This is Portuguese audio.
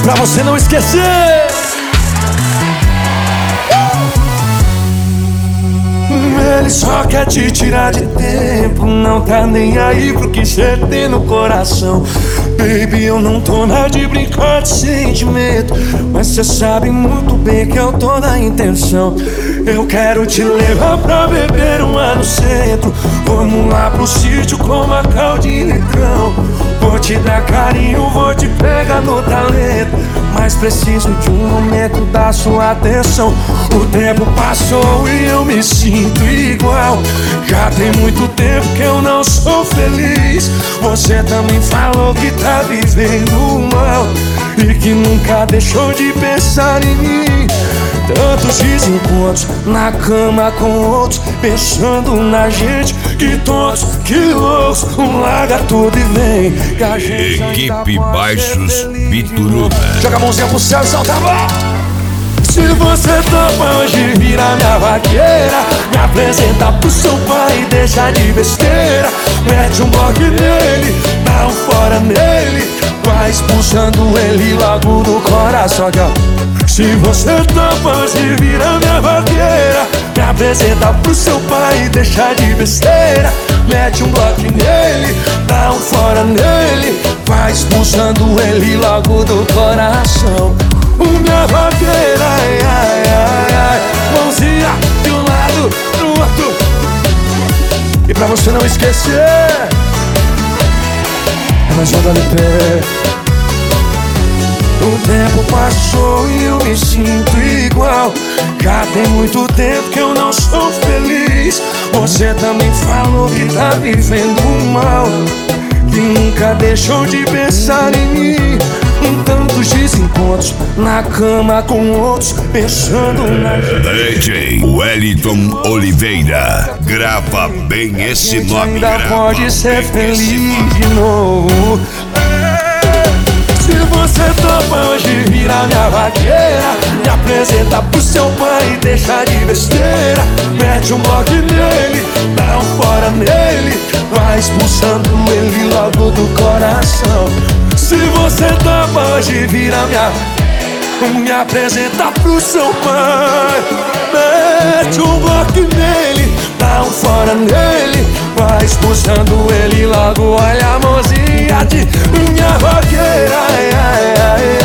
pra você não esquecer. Ele só quer te tirar de tempo, não tá nem aí pro que cê tem no coração. Baby, eu não tô na de brincar de sentimento, mas cê sabe muito bem que eu tô na intenção. Eu quero te levar pra beber no centro. Vamos lá pro sítio com Macau de litrão. Vou te dar carinho, vou te pegar no talento, mas preciso de um momento da sua atenção. O tempo passou e eu me sinto igual. Já tem muito tempo que eu não sou feliz. Você também falou que tá vivendo mal e que nunca deixou de pensar em mim. Tantos desencontros na cama com outros, pensando na gente, que tontos, que loucos. Larga tudo e vem que a gente Equipe Baixos Bituruda. joga a mãozinha pro céu e solta a mão. Se você topa hoje, vira minha vaqueira, me apresenta pro seu pai e deixa de besteira. Mete um bloco nele, dá um fora nele, vai expulsando ele logo do coração. Se você topa hoje, vira minha vaqueira, me apresenta pro seu pai e deixa de besteira. Mete um bloco nele, dá um fora nele, vai expulsando ele logo do coração. Minha vaqueira, ai, ai, ai, ai, mãozinha de um lado pro outro. E pra você não esquecer, é mais um LP. O tempo passou e eu me sinto igual. Já tem muito tempo que eu não sou feliz. Você também falou que tá vivendo mal, que nunca deixou de pensar em mim. Tantos desencontros na cama com outros, pensando na DJ Wellington Oliveira. Grava bem esse nome. Ainda pode ser feliz de novo. Se você topa hoje, vira minha vaqueira, me apresenta pro seu pai e deixa de besteira. Mete um bloco nele, dá um fora nele, vai expulsando ele logo do coração. Se você topa hoje, vira me apresenta pro seu pai. Mete um bloco nele, dá um fora nele, vai expulsando ele logo. Olha a mãozinha de minha vaqueira, ai, ai, ai, ai.